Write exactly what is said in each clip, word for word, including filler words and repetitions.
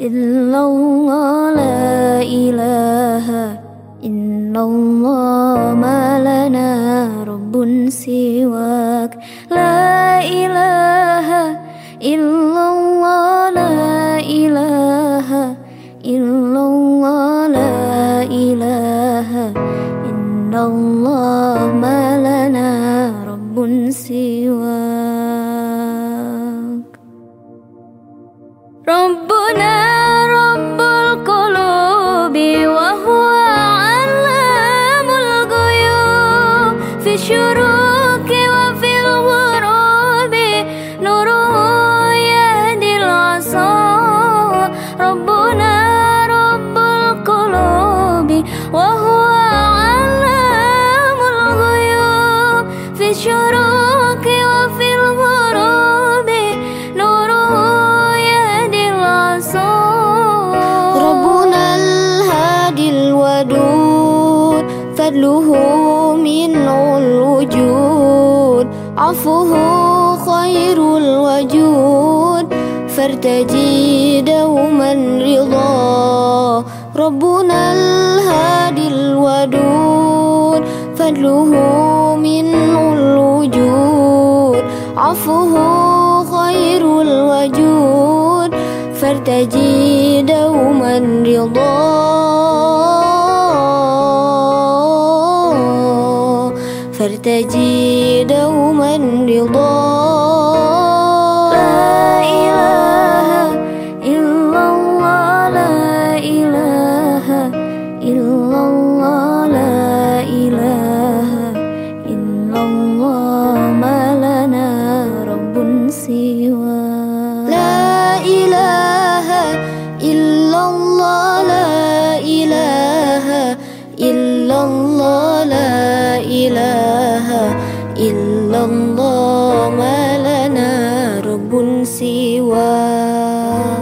illallah, la ilaha illallah, ma lana rabbun siwak. La ilaha illallah, la ilaha illallah, la ilaha illallah, ma lana rabbun siwak. Rabbuna rabbul qulubi wa huwa allamul ghuyub, fi syuruki wa fil ghurubi nuruhu yahdil asa. Rabbuna rabbul qulubi wa huwa allamul ghuyub, fi syuruki wa fil ghurubi nuruhu yahdil asa. Rabbuna al-hadil wadud, fadluhu minul wujud, afuhu khairul wajud, fartaji dauman ridha. Rabbuna al-hadil wadud, fadluhu minul wujud, afuhu khairul wajud, fartaji dauman ridha. Fartaji dauman ridha. La ilaha illallah, la ilaha illallah, la ilaha illallah, ma lana rabbun siwak. La ilaha illallah, la ilaha illallah, la ilaha illallah, ma lana rabbun siwak.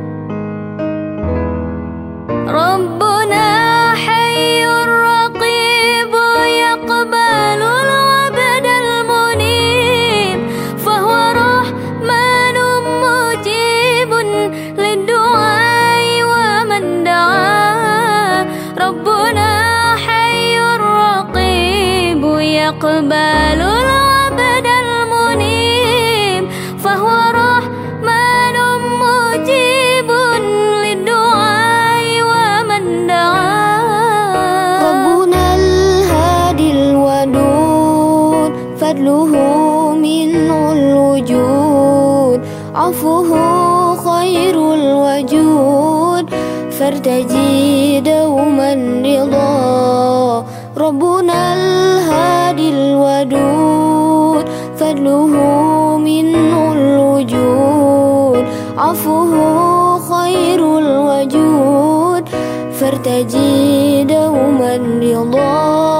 Rabbuna hayyur raqib yaqbalul abdal munib, fahuwa rahmanun mujibun liddu'ai wa man da'a. Rabbuna hayyur raqib yaqbalul abdal munib, fahuwa rahmanun mujibun liddu'ai wa man da'a. Rabbuna al-hadil wadud, fadluhu minul wujud, afuhu khairul wajud, fartaji dauman ridha. Rabbuna al-hadil wadud, fadluhu minul wujud, afuhu khairul wajud, fartaji dauman ridha.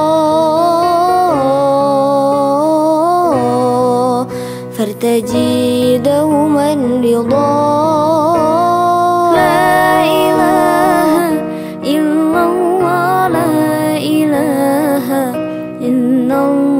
Fartaji dauman ridha. La ilaha illallah, la ilaha illallah.